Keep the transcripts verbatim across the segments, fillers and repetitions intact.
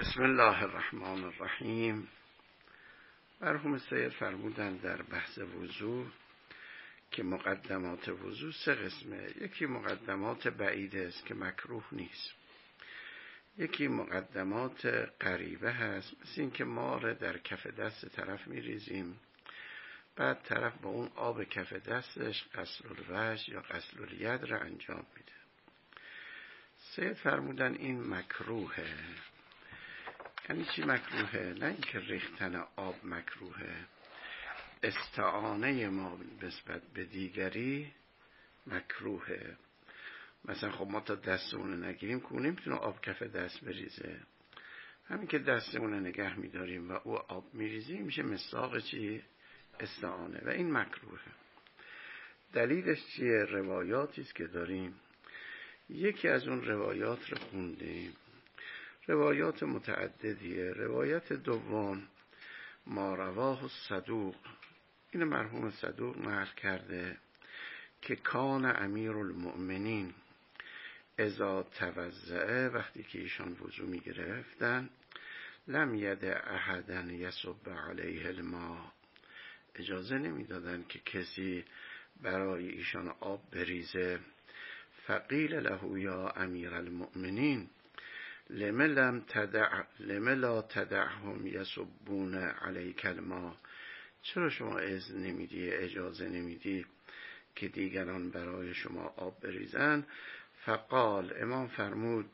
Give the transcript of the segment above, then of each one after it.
بسم الله الرحمن الرحیم. مرحوم سید فرمودن در بحث وضو که مقدمات وضو سه قسمه. یکی مقدمات بعیده است که مکروه نیست، یکی مقدمات قریبه هست، مثل این که ما را در کف دست طرف میریزیم، بعد طرف با اون آب کف دستش غسل الوجه یا غسل الید را انجام میده. سید فرمودن این مکروهه. یعنی چی مکروهه؟ نه اینکه ریختن آب مکروهه، استعانه ما نسبت به دیگری مکروهه. مثلا خب ما تا دستمون نگیریم که نمیتونه آب کف دست بریزه، همین که دستمون نگه میداریم و او آب میریزیم میشه مصداق چی؟ استعانه، و این مکروهه. دلیلش چیه؟ روایاتی است که داریم. یکی از اون روایات رو خوندیم، روایات متعددیه. روایت دوم ما رواه الصدوق، این مرحوم صدوق نقل کرده که کان امیر المؤمنین اذا توضأ، وقتی که ایشان وضو می گرفتن، لم ید احدا یصب علیه الماء، اجازه نمی دادن که کسی برای ایشان آب بریزه. فقیل له یا امیر المؤمنین لم لم تدع لم لا تدعهم یصبون علیک الماء، چرا شما اذن نمیدی، اجازه نمیدی که دیگران برای شما آب بریزن؟ فقال، امام فرمود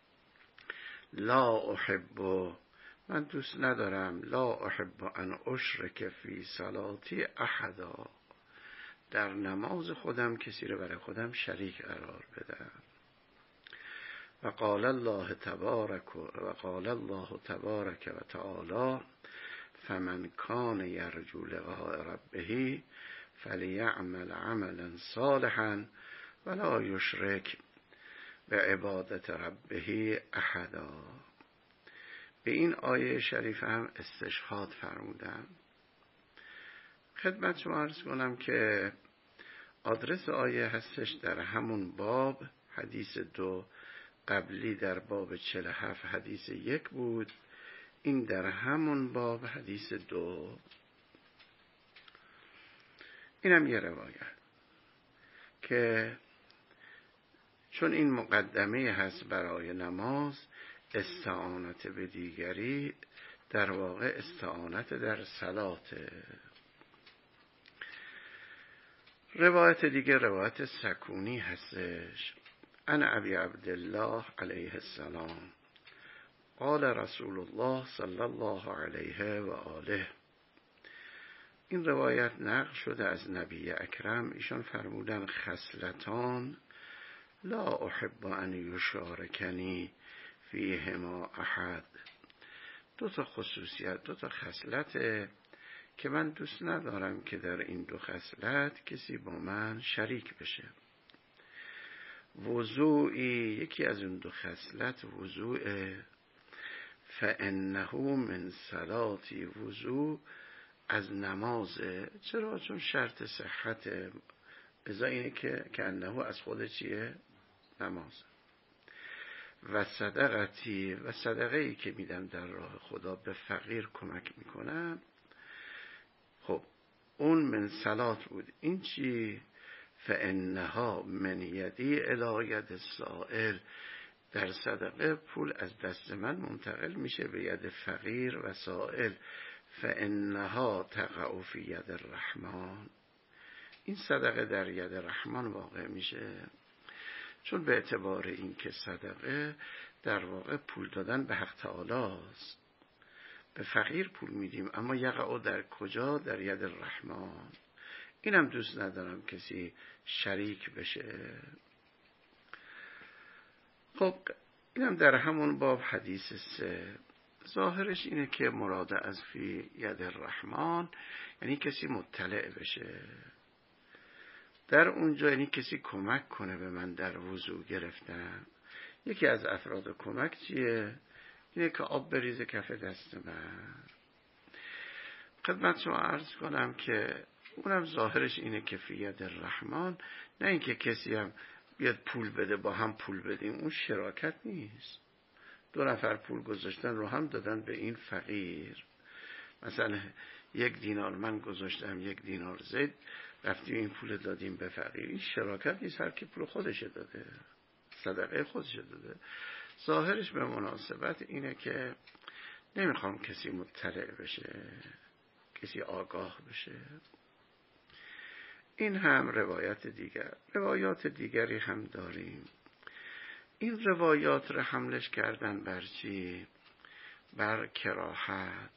لا احب، من دوست ندارم، لا احب ان اشرک فی صلاتی احدا، در نماز خودم کسی رو برای خودم شریک قرار بدم. و قال الله تبارک و قال الله تبارک و تعالی فمن کان یرجو لقاء ربه فلیعمل عملا صالحا ولا یشرک بعبادت ربه احدا. به این آیه شریف هم استشهاد فرمودم. خدمت شما عرض کنم که آدرس آیه هستش در همون باب، حدیث دو، قبلی در باب چهل و هفت حدیث یک بود، این در همون باب حدیث دو. اینم یه روایت که چون این مقدمه هست برای نماز، استعانت به دیگری در واقع استعانت در صلاته. روایت دیگه روایت سکونی هستش. انا ابی عبدالله علیه السلام قال رسول الله صلی الله علیه و آله، این روایت نقل شده از نبی اکرم. ایشان فرمودن خصلتان لا احب ان یشارکنی فیهما احد، دو تا خصوصیت، دو تا خصلت که من دوست ندارم که در این دو خصلت کسی با من شریک بشه. وضوعی، یکی از اون دو خصلت وضوع، فانه من صلاتی، وضوع از نمازه. چرا؟ چون شرط صحت، ازا اینه که که انه از خود چیه؟ نماز. و صدقتی، و صدقه ای که میدم در راه خدا، به فقیر کمک میکنم، خب اون من صلات بود. این چی؟ فانها من یدی الی ید السائل، در صدقه پول از دست من منتقل میشه به ید فقیر و سائل. فانها تقع فی ید الرحمن، این صدقه در ید رحمان واقع میشه، چون به اعتبار این که صدقه در واقع پول دادن به حق تعالی است. به فقیر پول میدیم اما یقع در کجا؟ در ید الرحمن. اینم دوست ندارم کسی شریک بشه. خب اینم در همون باب حدیث سه. ظاهرش اینه که مراد از فی ید الرحمن یعنی کسی مطلع بشه در اونجا، یعنی کسی کمک کنه به من در وضو گرفتن. یکی از افراد کمک چیه؟ اینه که آب بریزه کف دست من. خدمت شما عرض کنم که اونم ظاهرش اینه که فی ید الرحمن، نه اینکه کسی هم بیاد پول بده با هم پول بدیم، اون شراکت نیست. دو نفر پول گذاشتن رو هم دادن به این فقیر. مثلا یک دینار من گذاشتم، یک دینار زید، رفتیم این پول دادیم به فقیر. این شراکت نیست، هر کی پول خودش داده، صدقه خودش داده. ظاهرش به مناسبت اینه که نمیخوام کسی مطلع بشه، کسی آگاه بشه. این هم روایت دیگر. روایات دیگری هم داریم. این روایات رو حملش کردن بر چی؟ بر کراهت.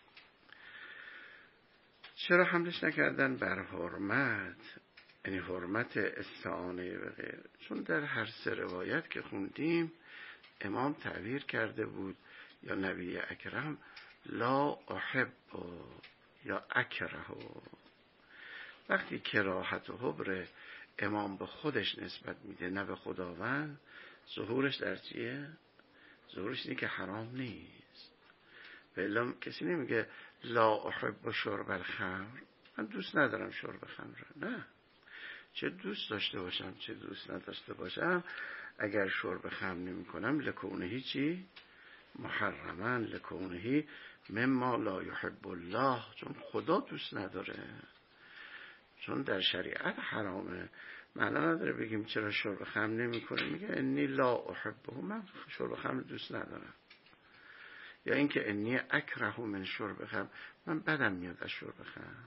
چرا حملش نکردن بر حرمت؟ یعنی حرمت استعانه و غیر. چون در هر سه روایت که خوندیم امام تعبیر کرده بود یا نبی اکرم لا احب یا اکره. وقتی کراهت و حبر امام به خودش نسبت میده نه به خداوند، ظهورش در چیه؟ ظهورش اینه که حرام نیست. بلا کسی نمیگه لا احب شرب الخمر، من دوست ندارم شرب خمر. نه، چه دوست داشته باشم چه دوست نداشته باشم، اگر شرب خمر نمی کنم لکونهی چی؟ محرمن، لکونهی مما لا یحب الله، چون خدا دوست نداره، چون در شریعت حرامه. معنا نداره بگیم چرا شرب خمر نمی کنه، میگه انی لا احبه، من شرب خمر دوست ندارم. یا اینکه انی اکره من شرب خمر، من بدم میاد از شرب خمر.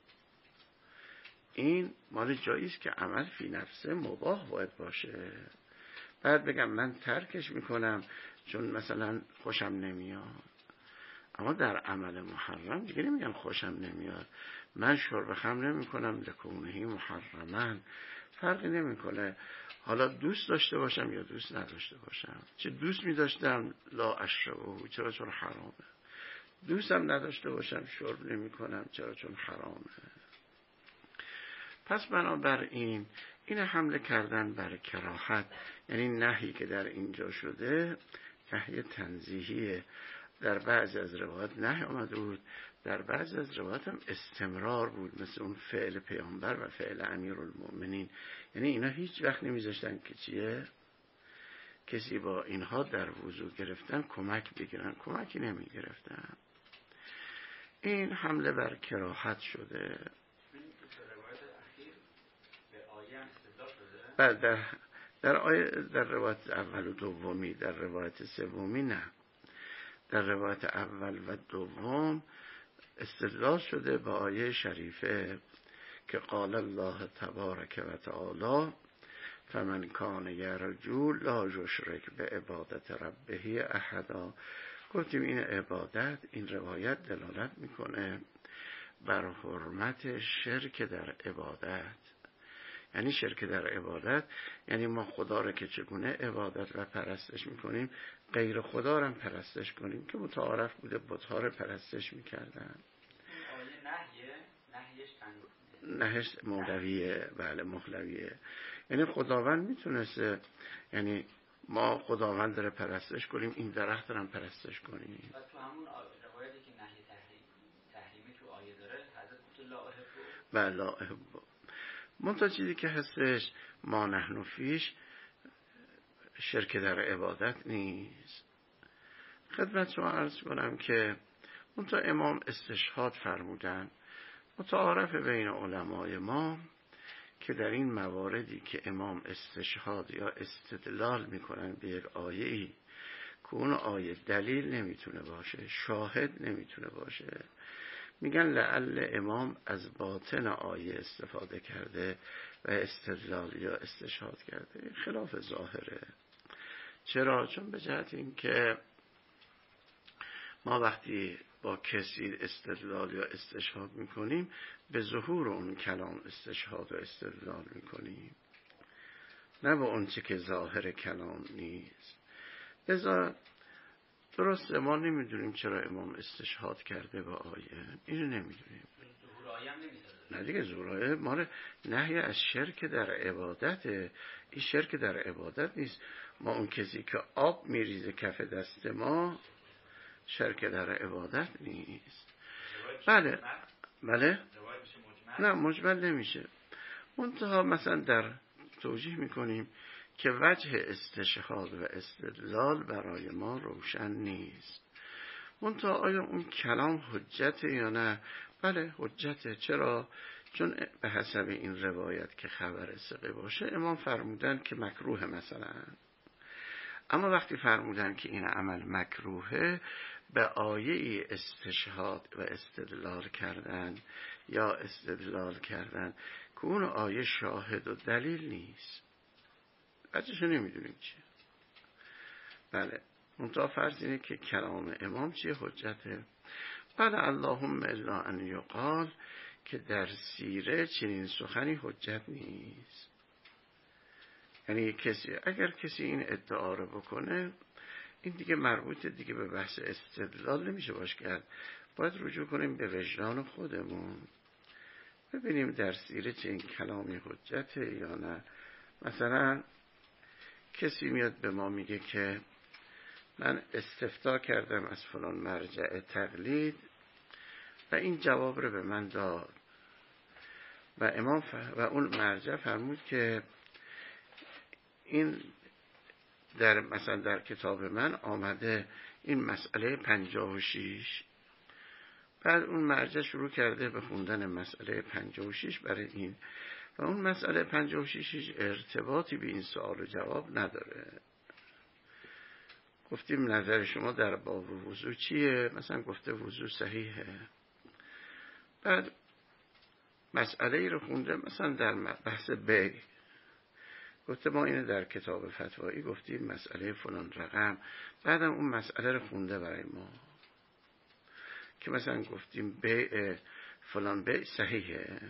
این مال جایی است که عمل فی نفسه مباح باید باشه. بعد بگم من ترکش میکنم چون مثلا خوشم نمیاد. اما در عمل محرم دیگه نمیگم خوشم نمیاد، من شرب خمر نمیکنم لکونهی محرمن، فرقی نمیکنه حالا دوست داشته باشم یا دوست نداشته باشم. چه دوست میداشتم لا اشربه، چرا؟ چون حرامه. دوستم نداشته باشم شرب نمیکنم، چرا؟ چون حرامه. پس بنابراین این حمله کردن بر کراهت، یعنی نهی که در اینجا شده نهی تنزیهیه. در بعض از روایات نهی آمده بود، در بعض از روایات هم استمرار بود، مثل اون فعل پیامبر و فعل امیرالمؤمنین. یعنی اینا هیچ وقت نمیذاشتن که چیه؟ کسی با اینها در وضو گرفتن کمک بگیرن، کمکی نمیگرفتن. این حمله بر کراهت شده. بعد در در آیه در روایت اول و دومی، در روایت سومی نه. در روایت اول و دوم استدلال شده با آیه شریفه که قال الله تبارک و تعالی فمن کان یرجو لا یشرک به عبادت ربه احدا. گفتیم این عبادت، این روایت دلالت میکنه بر حرمت شرک در عبادت. یعنی شرک در عبادت یعنی ما خدا را که چگونه عبادت و پرستش میکنیم غیر خدا را پرستش کنیم که متعارف بوده بت‌ها را پرستش میکردن. نهش مولویه، بله مولویه. یعنی خداوند میتونسته، یعنی ما خداوند را پرستش کنیم، این درخت را پرستش کنیم. و تو همون روایتی که نهی تحریمی تو آیه داره حضرت گفت لا احب، بله لا احب. منتها چیزی که هستش ما نحن فیش شرک در عبادت نیست. خدمت شما عرض کنم که منتها امام استشهاد فرمودن. متعارف بین علمای ما که در این مواردی که امام استشهاد یا استدلال میکنن به یک آیه‌ای که اون آیه دلیل نمیتونه باشه، شاهد نمیتونه باشه، میگن لعل امام از باطن آیه استفاده کرده و استدلال یا استشهاد کرده. خلاف ظاهره. چرا؟ چون به جهت این که ما وقتی با کسی استدلال یا استشهاد میکنیم به ظهور اون کلام استشهاد و استدلال میکنیم، نه با اون چه که ظاهر کلام نیست. لذا درسته ما نمیدونیم چرا امام استشهاد کرده با آیه، اینو نمیدونیم. ظهور آیه هم نمیذاره. نه دیگه ظهور آیه ما نهی از شرک در عبادته. این شرک در عبادت نیست. ما اون کسی که آب میریزه کف دست ما شرک در عبادت نیست. بله بله نه مجمل نمیشه. منتها مثلا در توجیه میکنیم که وجه استشهاد و استدلال برای ما روشن نیست. منتها آیا اون کلام حجته یا نه؟ بله حجته. چرا؟ چون به حسب این روایت که خبر ثقه باشه امام فرمودن که مکروه مثلا. اما وقتی فرمودن که این عمل مکروهه، به آیه استشهاد و استدلال کردن یا استدلال کردن که اون آیه شاهد و دلیل نیست. بچه‌شو نمیدونیم چیه. بله منتها فرض اینه که کلام امام چیه؟ حجته. بله اللهم الا ان یقال که در سیره چنین سخنی حجت نیست. یعنی کسی اگر کسی این ادعا رو بکنه، این دیگه مربوط دیگه به بحث استدلال نمیشه باش کرد. باید رجوع کنیم به وجدان خودمون، ببینیم در سیره چه این کلامی حجته یا نه. مثلا کسی میاد به ما میگه که من استفتا کردم از فلان مرجع تقلید و این جواب رو به من داد و امام ف... و اون مرجع فرمود که این در مثلا در کتاب من آمده این مسئله پنجاه و شیش. بعد اون مرجع شروع کرده به خوندن مسئله پنجاه و شیش برای این و اون مسئله پنجاه و شیش هیچ ارتباطی به این سوال و جواب نداره. گفتیم نظر شما در باب وضو چیه؟ مثلا گفته وضو صحیحه. بعد مسئله ای رو خونده مثلا در بحث بیع، گفته ما اینو در کتاب فتوایی گفتیم مسئله فلان رقم. بعدم اون مسئله رو خونده برای ما که مثلا گفتیم بیع فلان بیع صحیحه.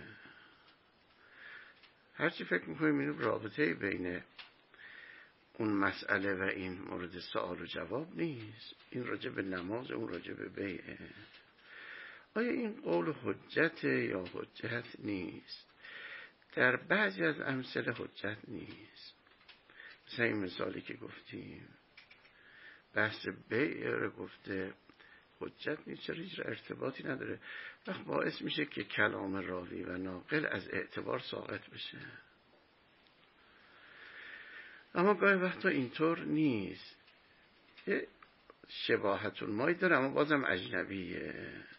هرچی فکر میکنیم این رابطه بین اون مسئله و این مورد سوال و جواب نیست. این راجع به نماز، اون راجع به بیعه. آیا این قول حجت یا حجت نیست؟ در بعضی از امثله حجت نیست. مثلا این مثالی که گفتیم بحث بیع رو گفته حجت نیست. چرا؟ هیچ ارتباطی نداره. وقت باعث میشه که کلام راوی و ناقل از اعتبار ساقط بشه. اما گاهی وقتا اینطور نیست. یه شباهت المایی داره اما بازم اجنبیه.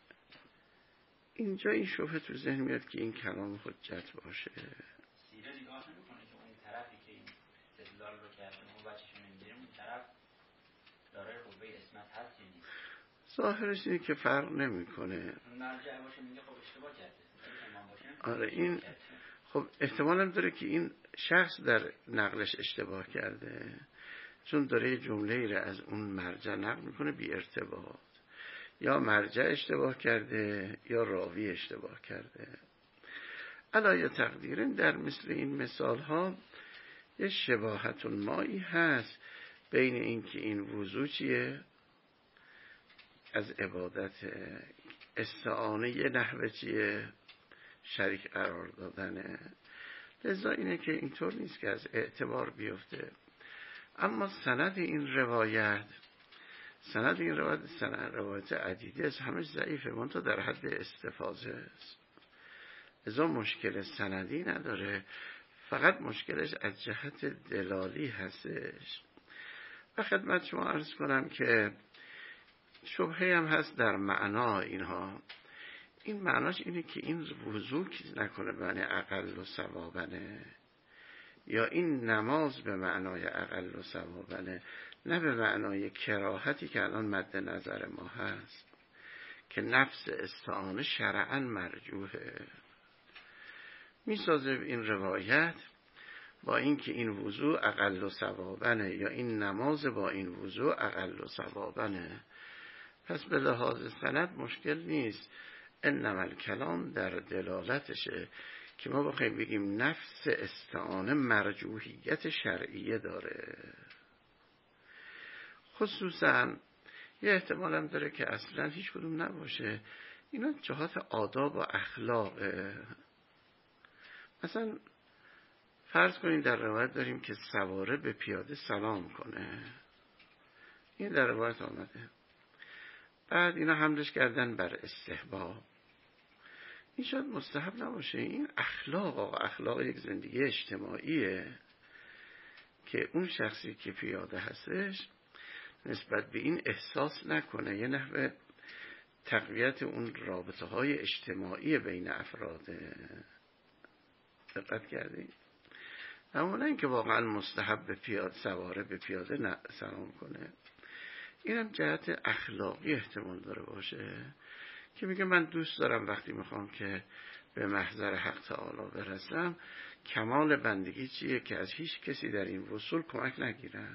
اینجا این شبهه تو ذهن میاد که این کلام حجت باشه. سیره نگاه نمی‌کنه که اون طرفی که این استدلال رو کرده اون بچه‌شو نمی‌گیره، اون طرف داره قوه اسمت هست یا نیست؟ ظاهرش اینه که فرق نمی‌کنه. اون مرجع باشه میگه خب اشتباه کرده. امام باشه آره این خب احتمالم داره که این شخص در نقلش اشتباه کرده، چون داره جمله‌ای را از اون مرجع نقل میکنه بی ارتباط. یا مرجع اشتباه کرده یا راوی اشتباه کرده. علایه تقدیرن در مثل این مثال ها یه شباهت مایی هست بین این که این وضو چیه از عبادت، استعانه یه نحوه چیه شریک قرار دادنه. لذا اینه که اینطور نیست که از اعتبار بیفته. اما سند این روایت سند این روایت سند روایت عدیده است، همش ضعیفه، منتها در حد استفاضه است. لذا مشکل سندی نداره، فقط مشکلش از جهت دلالی هستش. و خدمت شما عرض کنم که شبهه هم هست در معنا اینها. این معناش اینه که این وضو نکنه به معنی اقل و ثوابنه، یا این نماز به معنای اقل و ثوابنه، نه به معنای کراهتی که الان مد نظر ما هست که نفس استعانه شرعاً مرجوحه. میسازه این روایت با اینکه این وضو اقل و ثوابنه یا این نماز با این وضو اقل و ثوابنه. پس به لحاظ سند مشکل نیست. انما الکلام در دلالتشه که ما بخوایم بگیم نفس استعانه مرجوحیت شرعیه داره. خصوصا یه احتمال هم داره که اصلا هیچ کدوم نباشه. اینا جهات آداب و اخلاقه. مثلا فرض کنید در روایت داریم که سواره به پیاده سلام کنه. این در روایت آمده. بعد اینا حملش کردن بر استحباب. این شاید مستحب نباشه. این اخلاق و اخلاق یک زندگی اجتماعیه که اون شخصی که پیاده هستش نسبت به این احساس نکنه، یه نحو تقویت اون رابطه های اجتماعی بین افراده. دقت کردید؟ اما نه اینکه واقعا مستحب به پیاده سواره به پیاده سلام کنه. اینم جهت اخلاقی احتمال داره باشه که میگه من دوست دارم وقتی میخوام که به محضر حق تعالی برسم، کمال بندگی چیه که از هیچ کسی در این وصول کمک نگیرم.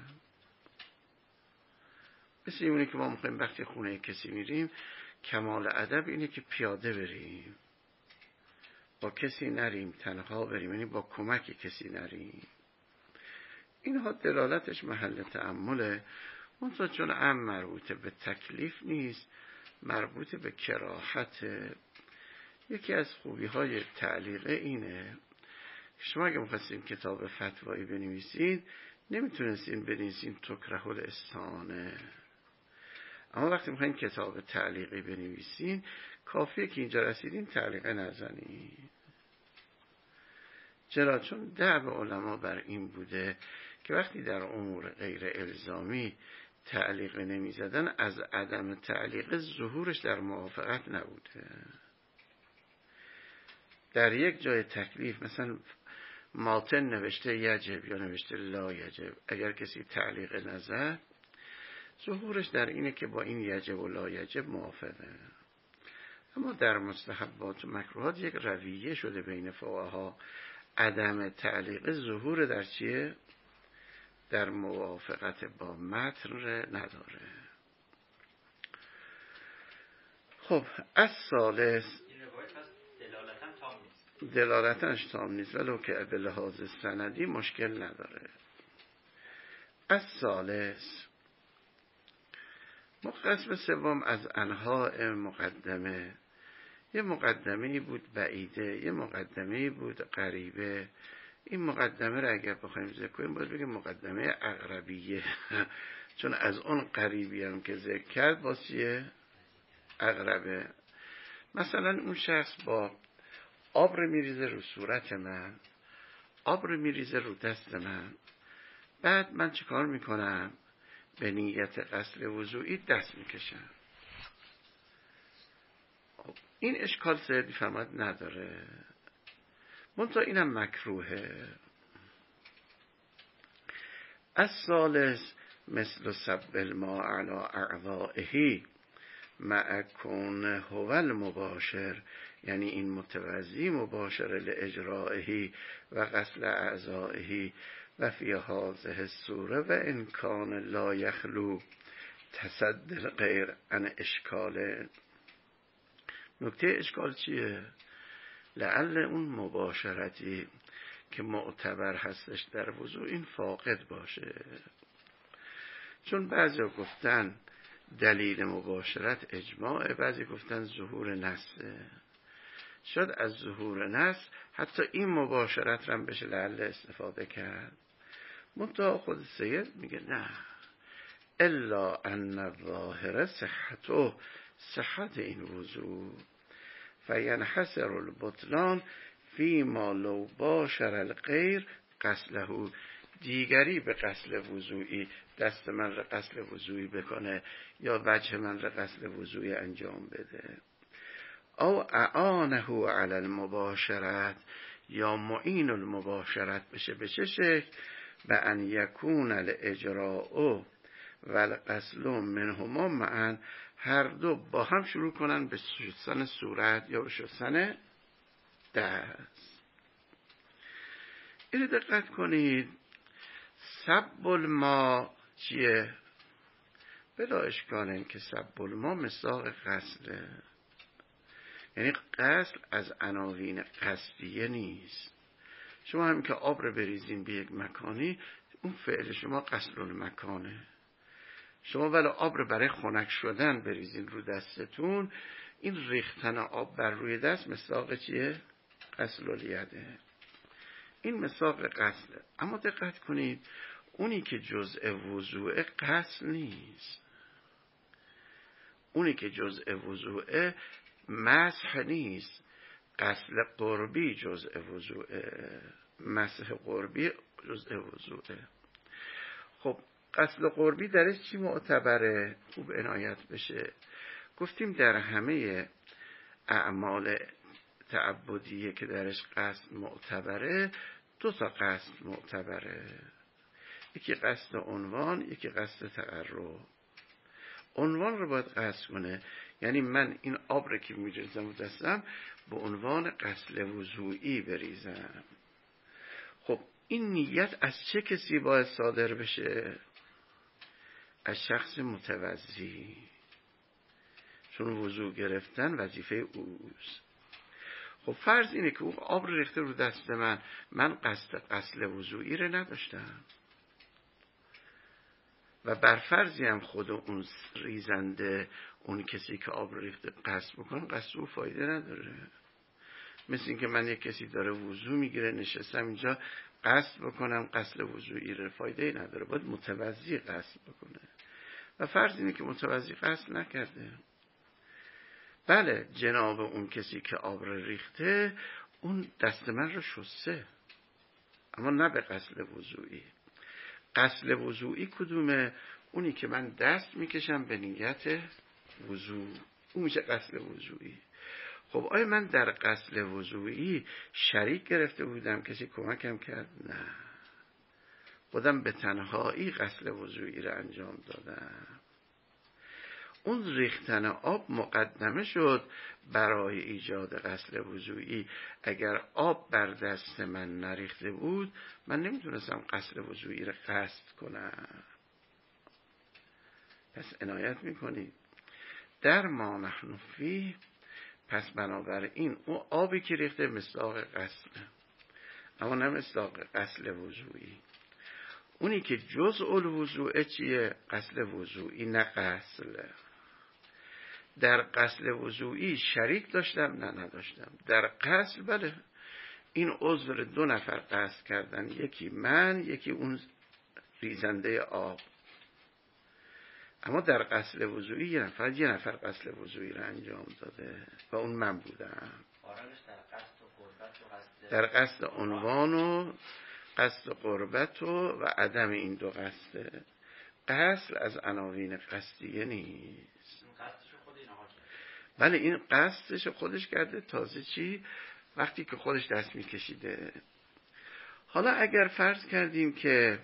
مثل اونی که ما میخوایم وقتی خونه کسی میریم، کمال ادب اینه که پیاده بریم، با کسی نریم، تنها بریم، یعنی با کمک کسی نریم. اینها دلالتش محل تأمله. منتها چون ام مربوط به تکلیف نیست، مربوط به کراهت. یکی از خوبی های تعلیقه اینه شما اگه مخواستین کتاب فتوایی بنویسید نمیتونستین بنویسین تکره الاستعانه، اما وقتی میخواین کتاب تعلیقی بنویسین کافیه که اینجا رسیدین تعلیقه نزنین. چرا؟ چون دعو علما بر این بوده که وقتی در امور غیر الزامی تعلیق نمی زدن، از عدم تعلیق ظهورش در موافقت نبوده. در یک جای تکلیف مثلا ماتن نوشته یجب یا نوشته لا یجب، اگر کسی تعلیق نزد ظهورش در اینه که با این یجب و لا یجب موافقه. اما در مستحبات و مکروهات یک رویه شده بین فقها، عدم تعلیق ظهور در چیه؟ در موافقت با متن نداره. خب از ثالث دلالتنش تام نیست ولو که به لحاظ سندی مشکل نداره. از ثالث قسم سوم از انواع مقدمه، یه مقدمه بود بعیده، یه مقدمه بود قریبه. این مقدمه را اگر بخوایم ذکر کنیم باید بگیم مقدمه اقربیه چون از اون قریبی هم که ذکر کرد واسه اقربه. مثلا اون شخص با آب رو میریزه رو صورت من، آب رو میریزه رو دست من، بعد من چه کار میکنم؟ به نیت غسل وضوئی دست میکشم. این اشکال زیادی فهمت نداره، منتها اینم مکروهه. از ثالث مثل سب الماء علی اعضائه مع کون هو المباشر، یعنی این متوضی مباشر لاجرائه و غسل اعضائه و فی هذه الصوره و ان کان لا یخلو تصد الغیر عن اشکال. نکته اشکال چیه؟ لعل اون مباشرتی که معتبر هستش در وضو این فاقد باشه. چون بعضی گفتن دلیل مباشرت اجماعه، بعضی گفتن ظهور نسه. شاید از ظهور نس حتی این مباشرت هم بشه لعل استفاده کرد. منتها خود سید میگه نه، الا ان الظاهر صحته، صحت این وضو، فینحصر البطلان فیما لو باشر الغیر غسله، دیگری به غسل وضوئی دست من را غسل وضوئی بکنه یا وجه من را غسل وضوئی انجام بده، او اعانه علی المباشرت، یا معین المباشرت بشه. به چه شکل؟ به ان یکون الاجراء و الغسل منهما معا، هر دو با هم شروع کنن به شستن صورت یا به شستن دست. اینو دقت کنید. سب الماء چیه؟ بلا اشکال این که سب الماء مصداق غسله، یعنی غسل از عناوین قصدیه نیست. شما همین که آب رو بریزین به یک مکانی، اون فعل شما غسل المکانه. شما ولی آب رو برای خنک شدن بریزین رو دستتون، این ریختن آب بر روی دست مصداق چیه؟ غسل الیده. این مصداق غسله. اما دقت کنید اونی که جزء وضوء غسل نیست، اونی که جزء وضوء مسح نیست. غسل قربی جزء وضوء، مسح قربی جزء وضوء. خب قصد قربی درش چی معتبره؟ خوب عنایت بشه. گفتیم در همه اعمال تعبدیه که درش قصد معتبره، دو تا قصد معتبره، یکی قصد عنوان، یکی قصد تقرب. عنوان رو باید قصد کنه، یعنی من این آب رو که میریزم و دستم به عنوان غسل وضوئی بریزم. خب این نیت از چه کسی باید صادر بشه؟ از شخص متوضی، چون وضو گرفتن وظیفه اوست. خب فرض اینه که او آب رو ریخته رو دست من، من قصد غسل وضوئی رو نداشتم و بر فرضی هم خود اون ریزنده، اون کسی که آب رو ریخته قصد بکنم، قصد او فایده نداره. مثل این که من یک کسی داره وضو میگیره، نشستم اینجا قصد بکنم غسل وضوئی رو، فایده نداره، باید متوضی قصد بکنه. و فرض اینه که متوضی قصد نکرده. بله جناب اون کسی که آب رو ریخته اون دست من رو شسته، اما نه به غسل وضوئی. غسل وضوئی کدومه؟ اونی که من دست میکشم به نیت وضو، اون میشه غسل وضوئی. خب آیا من در غسل وضوئی شریک گرفته بودم، کسی کمکم کرد؟ نه، خودم به تنهایی غسل وضوئی رو انجام دادم. اون ریختن آب مقدمه شد برای ایجاد غسل وضوئی. اگر آب بر دست من نریخته بود من نمیتونستم غسل وضوئی رو قصد کنم. پس عنایت میکنید در ما نحن فیه. پس بنابراین اون آبی که ریخته مصداق غسل، اما نه مصداق غسل وضوئی. اونی که جزء الوضوء چیه؟ غسل وضوئی، نه غسل. در غسل وضوئی شریک داشتم؟ نه نداشتم. در غسل بله، این عضو دو نفر قصد کردن، یکی من، یکی اون ریزنده آب. اما در غسل وضوئی یه نفر یه نفر غسل وضوئی رو انجام داده و اون من بودم. در قصد عنوان و قصد قربت و, و عدم این دو قصده. قصد از عناوین قصدیه نیست. بله این قصدش خودش کرده. تازه چی؟ وقتی که خودش دست میکشیده. حالا اگر فرض کردیم که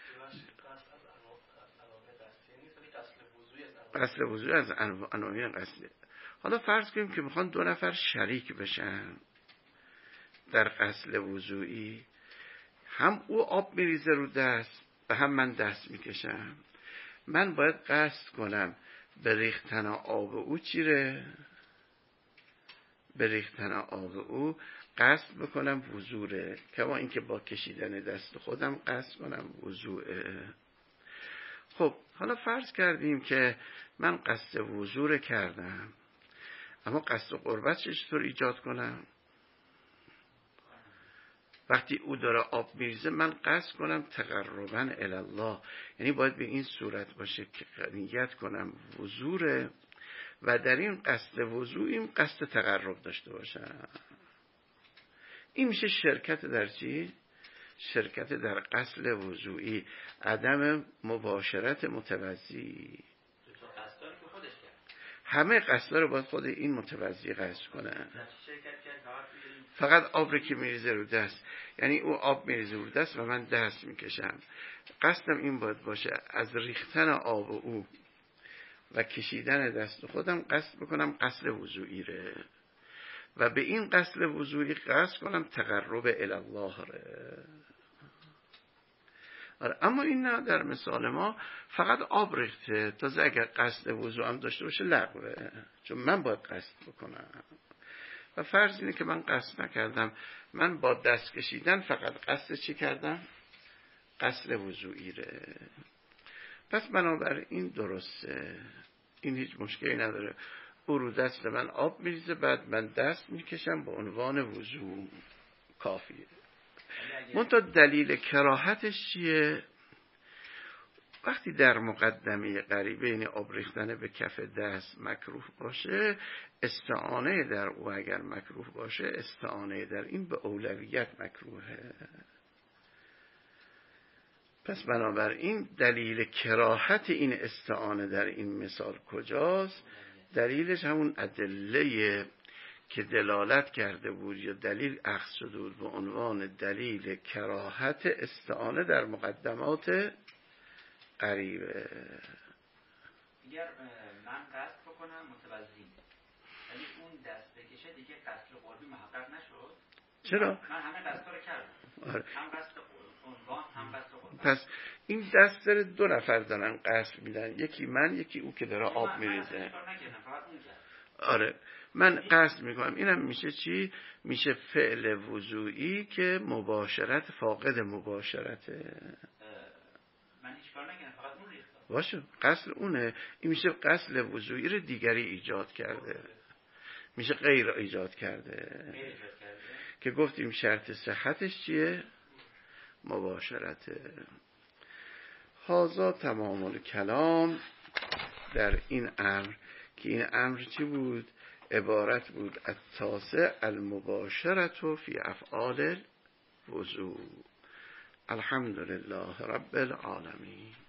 غسل وضوئی از عناوین قصدیه، حالا فرض کنیم که میخوان دو نفر شریک بشن در غسل وضوئی، هم او آب میریزه رو دست و هم من دست میکشم. من باید قصد کنم به ریختن آب او چیره؟ به ریختن آب او قصد بکنم وضوره، کما اینکه با کشیدن دست خودم قصد کنم وضوعه. خب حالا فرض کردیم که من قصد وضوره کردم، اما قصد قربت چطور ایجاد کنم؟ وقتی او داره آب میریزه من قصد کنم تقربا الی الله، یعنی باید به این صورت باشه که نیت کنم وضوره و در این قصد وضوعیم قصد تقرب داشته باشم. این میشه شرکت در چی؟ شرکت در غسل وضوئی، عدم مباشرت متوضی. همه قصدا رو باید خود این متوضی قصد کنه. فقط آب رو که میریزه رو دست، یعنی او آب میریزه رو دست و من دست میکشم، قصدم این باید باشه از ریختن آب او و کشیدن دست خودم قصد بکنم غسل وضوئی ره و به این غسل وضوئی قصد کنم تقرب الی الله ره. آره اما این نه، در مثال ما فقط آب ریخته، تازه اگر قصد وضو هم داشته باشه لغوه، چون من باید قصد بکنم. و فرض اینه که من قصد نکردم، من با دست کشیدن فقط قصد چی کردم؟ غسل وضوئی ره. پس بنابراین درسته، این هیچ مشکلی نداره. او رو دست من آب میریزه، بعد من دست میکشم به عنوان وضو، کافیه. منتها دلیل کراهتش چیه؟ وقتی در مقدمه قریبه یعنی آب ریختن به کف دست مکروه باشه، استعانه در او اگر مکروه باشه، استعانه در این به اولویت مکروهه. پس بنابراین دلیل کراهت این استعانه در این مثال کجاست؟ دلیلش همون ادله که دلالت کرده بود یا دلیل اخذ شده بود به عنوان دلیل کراهت استعانه در مقدمات قریبه. اگر من قصد بکنم متوزی ولی اون دست بکشه دیگه قصد قربی محقق نشد. چرا؟ من همه قصد رو کردم. آره. هم قصد عنوان هم قصد قربی. پس این دست داره دو نفر دارن قصد میدن، یکی من یکی او که داره آب میریزه. آره من قصد میکنم. اینم میشه چی؟ میشه فعل وضوعی که مباشرت فاقد مباشرته. من هیچ کار نکنم فقط اون ریختم. باشه قصد اونه. این میشه قصد وضوعی رو دیگری ایجاد کرده، میشه غیر ایجاد کرده. غیر ایجاد کرده که گفتیم شرط صحتش چیه؟ مباشرته. هذا تمام الکلام در این امر که این امر چی بود؟ عبارت بود التاسع المباشرة فی افعال الوضوء. الحمدلله رب العالمین.